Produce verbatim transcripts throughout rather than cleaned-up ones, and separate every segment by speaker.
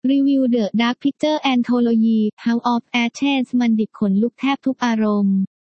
Speaker 1: รีวิว The Dark Pictures Anthology House of Ashes มันดิบขนลุกแทบทุกอารมณ์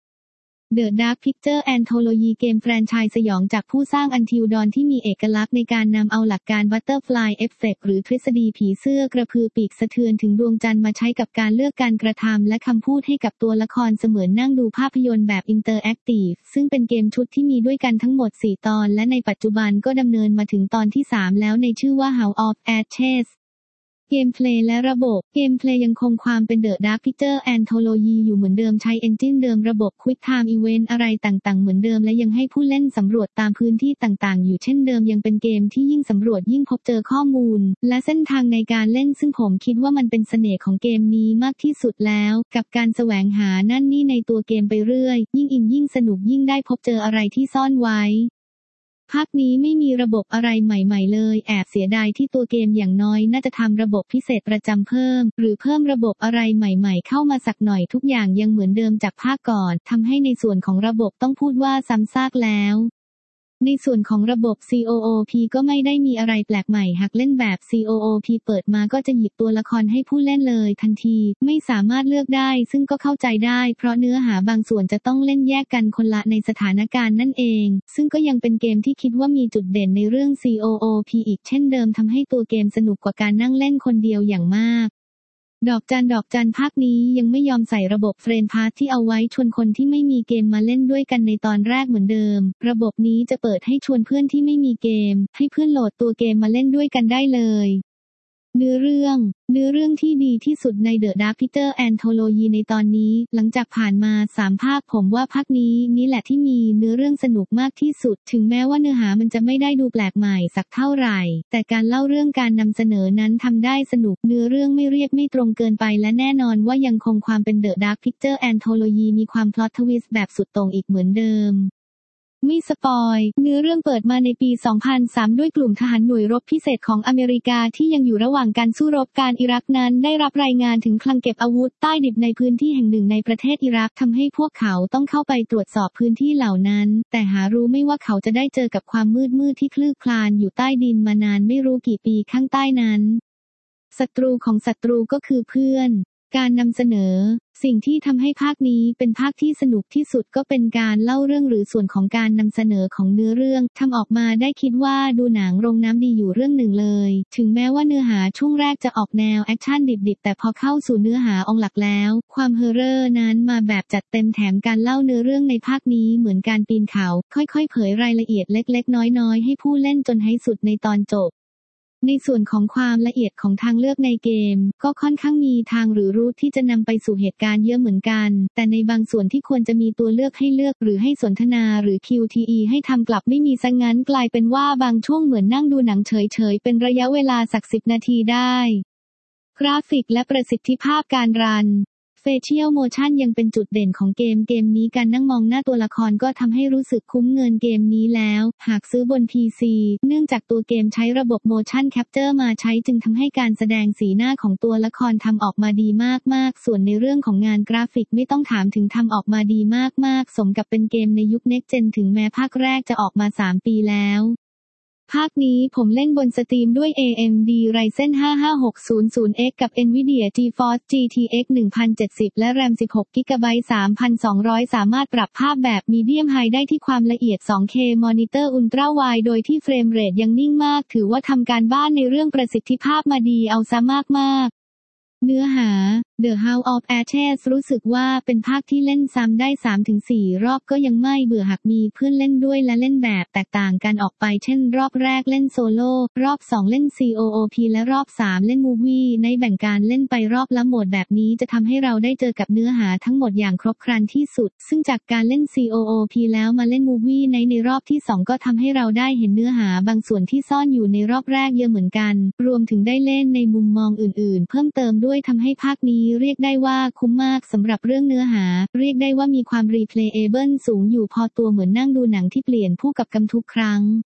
Speaker 1: The Dark Pictures Anthology เกมแฟรนไชส์สยองจากผู้สร้าง Until Dawn ที่มีเอกลักษณ์ในการนำเอาหลักการ Butterfly Effect หรือทฤษฎีผีเสื้อกระพือปีกสะเทือนถึงดวงจันทร์มาใช้กับการเลือกการกระทำและคำพูดให้กับตัวละครเสมือนนั่งดูภาพยนตร์แบบอินเตอร์แอคทีฟซึ่งเป็นเกมชุดที่มีด้วยกันทั้งหมดสี่ตอนและในปัจจุบันก็ดำเนินมาถึงตอนที่สามแล้วในชื่อว่า House of Ashesเกมเพลย์และระบบเกมเพลย์ยังคงความเป็น The Dark Pictures Anthology อยู่เหมือนเดิมใช้เอนจินเดิมระบบ Quick Time Event อะไรต่างๆเหมือนเดิมและยังให้ผู้เล่นสำรวจตามพื้นที่ต่างๆอยู่เช่นเดิมยังเป็นเกมที่ยิ่งสำรวจยิ่งพบเจอข้อมูลและเส้นทางในการเล่นซึ่งผมคิดว่ามันเป็นเสน่ห์ของเกมนี้มากที่สุดแล้วกับการแสวงหานั่นนี่ในตัวเกมไปเรื่อยยิ่งอินยิ่งสนุกยิ่งได้พบเจออะไรที่ซ่อนไว้ภาคนี้ไม่มีระบบอะไรใหม่ๆเลยแอบเสียดายที่ตัวเกมอย่างน้อยน่าจะทำระบบพิเศษประจำเพิ่มหรือเพิ่มระบบอะไรใหม่ๆเข้ามาสักหน่อยทุกอย่างยังเหมือนเดิมจากภาคก่อนทำให้ในส่วนของระบบต้องพูดว่าซ้ำซากแล้วในส่วนของระบบ ซี โอ โอ พี ก็ไม่ได้มีอะไรแปลกใหม่หากเล่นแบบ ซี โอ โอ พี เปิดมาก็จะหยิบตัวละครให้ผู้เล่นเลยทันทีไม่สามารถเลือกได้ซึ่งก็เข้าใจได้เพราะเนื้อหาบางส่วนจะต้องเล่นแยกกันคนละในสถานการณ์นั่นเองซึ่งก็ยังเป็นเกมที่คิดว่ามีจุดเด่นในเรื่อง ซี โอ โอ พี อีกเช่นเดิมทำให้ตัวเกมสนุกกว่าการนั่งเล่นคนเดียวอย่างมากดอกจันดอกจันภาคนี้ยังไม่ยอมใส่ระบบเฟรนด์พาสที่เอาไว้ชวนคนที่ไม่มีเกมมาเล่นด้วยกันในตอนแรกเหมือนเดิมระบบนี้จะเปิดให้ชวนเพื่อนที่ไม่มีเกมให้เพื่อนโหลดตัวเกมมาเล่นด้วยกันได้เลยเนื้อเรื่องเนื้อเรื่องที่ดีที่สุดใน The Dark Pictures Anthology ในตอนนี้หลังจากผ่านมาสามภาคผมว่าภาคนี้นี่แหละที่มีเนื้อเรื่องสนุกมากที่สุดถึงแม้ว่าเนื้อหามันจะไม่ได้ดูแปลกใหม่สักเท่าไหร่แต่การเล่าเรื่องการนำเสนอนั้นทำได้สนุกเนื้อเรื่องไม่เรียบไม่ตรงเกินไปและแน่นอนว่ายังคงความเป็น The Dark Pictures Anthology มีความพล็อตทวิสต์แบบสุดโต่งอีกเหมือนเดิมไม่สปอยเนื้อเรื่องเปิดมาในปี สองพันสาม ด้วยกลุ่มทหารหน่วยรบพิเศษของอเมริกาที่ยังอยู่ระหว่างการสู้รบการอิรักนั้นได้รับรายงานถึงคลังเก็บอาวุธใต้ดินในพื้นที่แห่งหนึ่งในประเทศอิรักทำให้พวกเขาต้องเข้าไปตรวจสอบพื้นที่เหล่านั้นแต่หารู้ไม่ว่าเขาจะได้เจอกับความมืดมืดที่คลืบคลานอยู่ใต้ดินมานานไม่รู้กี่ปีข้างใต้นั้นศัตรูของศัตรูก็คือเพื่อนการนำเสนอสิ่งที่ทำให้ภาคนี้เป็นภาคที่สนุกที่สุดก็เป็นการเล่าเรื่องหรือส่วนของการนำเสนอของเนื้อเรื่องทำออกมาได้คิดว่าดูหนังโรงน้ำดีอยู่เรื่องหนึ่งเลยถึงแม้ว่าเนื้อหาช่วงแรกจะออกแนวแอคชั่นดิบๆแต่พอเข้าสู่เนื้อหาองค์หลักแล้วความเฮอร์เรอร์นั้นมาแบบจัดเต็มแถมการเล่าเนื้อเรื่องในภาคนี้เหมือนการปีนเขาค่อยๆเผยรายละเอียดเล็กๆน้อยๆให้ผู้เล่นจนให้สุดในตอนจบในส่วนของความละเอียดของทางเลือกในเกมก็ค่อนข้างมีทางหรือรูทที่จะนำไปสู่เหตุการณ์เยอะเหมือนกันแต่ในบางส่วนที่ควรจะมีตัวเลือกให้เลือกหรือให้สนทนาหรือ คิว ที อี ให้ทำกลับไม่มีซะงั้นกลายเป็นว่าบางช่วงเหมือนนั่งดูหนังเฉยๆเป็นระยะเวลาสักสิบนาทีได้กราฟิกและประสิทธิภาพการรันFacial Motion ยังเป็นจุดเด่นของเกมเกมนี้การนั่งมองหน้าตัวละครก็ทำให้รู้สึกคุ้มเงินเกมนี้แล้วหากซื้อบน พี ซี เนื่องจากตัวเกมใช้ระบบ Motion Capture มาใช้จึงทำให้การแสดงสีหน้าของตัวละครทำออกมาดีมากๆส่วนในเรื่องของงานกราฟิกไม่ต้องถามถึงทำออกมาดีมากๆสมกับเป็นเกมในยุค Next Gen ถึงแม้ภาคแรกจะออกมาสามปีแล้วภาคนี้ผมเล่นบนสตรีมด้วย เอ เอ็ม ดี Ryzen ห้า ห้าหกศูนย์ศูนย์ เอ็กซ์ กับ Nvidia GeForce จี ที เอ็กซ์ หนึ่งพันเจ็ดสิบ และ แรม สิบหก จี บี สามพันสองร้อย สามารถปรับภาพแบบ Medium High ได้ที่ความละเอียด สองเค มอนิเตอร์ Ultra Wide โดยที่เฟรมเรทยังนิ่งมากถือว่าทำการบ้านในเรื่องประสิทธิภาพมาดีเอาซะมากๆเนื้อหา The House of Ashes รู้สึกว่าเป็นภาคที่เล่นซ้ำได้ สามถึงสี่ รอบก็ยังไม่เบื่อหากมีเพื่อนเล่นด้วยและเล่นแบบแตกต่างกันออกไปเช่นรอบแรกเล่นโซโล่รอบสองเล่น ซี โอ โอ พี และรอบสามเล่นมูฟวี่ในแบ่งการเล่นไปรอบละโหมดแบบนี้จะทำให้เราได้เจอกับเนื้อหาทั้งหมดอย่างครบครันที่สุดซึ่งจากการเล่น ซี โอ โอ พี แล้วมาเล่นมูฟวี่ในในรอบที่สองก็ทำให้เราได้เห็นเนื้อหาบางส่วนที่ซ่อนอยู่ในรอบแรกเยอะเหมือนกันรวมถึงได้เล่นในมุมมองอื่นๆเพิ่มเติมด้วยทำให้ภาคนี้เรียกได้ว่าคุ้มมากสำหรับเรื่องเนื้อหาเรียกได้ว่ามีความรีเพลย์เอเบิลสูงอยู่พอตัวเหมือนนั่งดูหนังที่เปลี่ยนผู้กับกำทุกครั้ง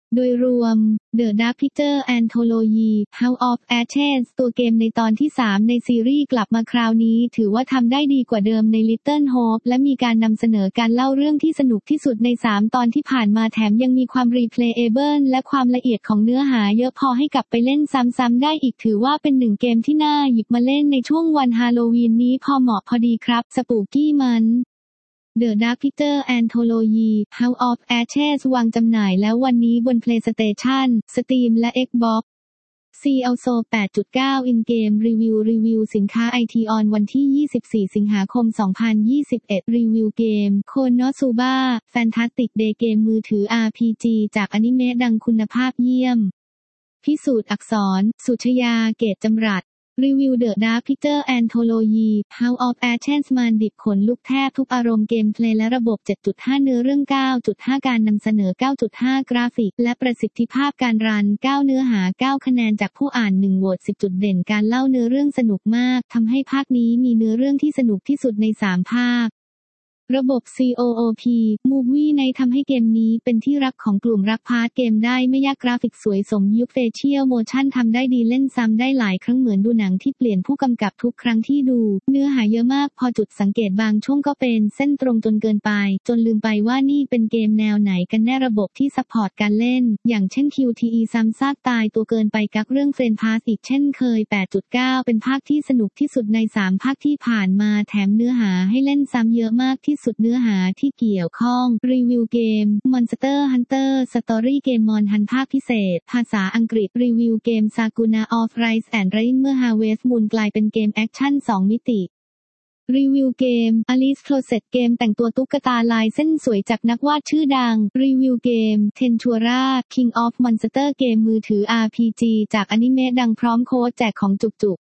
Speaker 1: โดยรวม The Dark Pictures Anthology House of Ashes ตัวเกมในตอนที่สามในซีรีส์กลับมาคราวนี้ถือว่าทำได้ดีกว่าเดิมใน Little Hope และมีการนำเสนอการเล่าเรื่องที่สนุกที่สุดในสามตอนที่ผ่านมาแถมยังมีความ replayable และความละเอียดของเนื้อหาเยอะพอให้กลับไปเล่นซ้ำๆได้อีกถือว่าเป็นหนึ่งเกมที่น่าหยิบมาเล่นในช่วงวันฮาโลวีนนี้พอเหมาะพอดีครับสปูกี้มันThe Dark Pictures Anthology House of Ashes วางจำหน่ายแล้ววันนี้บน PlayStation, Steam และ Xboxซี also แปดจุดเก้า In-game Review รีวิวสินค้า ไอ ที ออนวันที่ยี่สิบสี่สิงหาคมสองพันยี่สิบเอ็ดรีวิวเกม Konosuba Fantastic Day เกมมือถือ อาร์ พี จี จากอนิเมะดังคุณภาพเยี่ยมพิสูจน์อักษรสุชยาเกตจำรัดรีวิว The Dark Pictures Anthology House of Ashes มันดิบขนลุกแทบทุกอารมณ์เกมเพลย์และระบบ เจ็ดจุดห้า เนื้อเรื่อง เก้าจุดห้า การนำเสนอ เก้าจุดห้า กราฟิกและประสิทธิภาพการรัน เก้า เนื้อหา เก้า คะแนนจากผู้อ่าน หนึ่ง โหวต สิบ จุดเด่นการเล่าเนื้อเรื่องสนุกมากทำให้ภาคนี้มีเนื้อเรื่องที่สนุกที่สุดใน สาม ภาคระบบ ซี โอ โอ พี Movie Night ทำให้เกมนี้เป็นที่รักของกลุ่มรักพาร์ทเกมได้ไม่ยากกราฟิกสวยสมยุค Facial Motion ทำได้ดีเล่นซ้ำได้หลายครั้งเหมือนดูหนังที่เปลี่ยนผู้กำกับทุกครั้งที่ดูเนื้อหาเยอะมากพอจุดสังเกตบางช่วงก็เป็นเส้นตรงจนเกินไปจนลืมไปว่านี่เป็นเกมแนวไหนกันแน่ระบบที่ซัพพอร์ตการเล่นอย่างเช่น คิว ที อี ซ้ำซากตายตัวเกินไปกักเรื่องเฟรนด์พาสอีกเช่นเคย แปดจุดเก้า เป็นภาคที่สนุกที่สุดในสามภาคที่ผ่านมาแถมเนื้อหาให้เล่นซ้ำเยอะมากที่สุดเนื้อหาที่เกี่ยวข้องรีวิวเกม Monster Hunter Story เกมมอนฮันภาคพิเศษภาษาอังกฤษรีวิวเกม Sakuna of Rise and Rain เมื่อ Harvest Moon กลายเป็นเกมแอคชั่นสองมิติรีวิวเกม Alice Closet เกมแต่งตัวตุ๊กตาลายเส้นสวยจากนักวาดชื่อดังรีวิวเกม Tenchura King of Monster เกมมือถือ อาร์ พี จี จากอนิเมะดังพร้อมโค้ดแจกของจุกๆ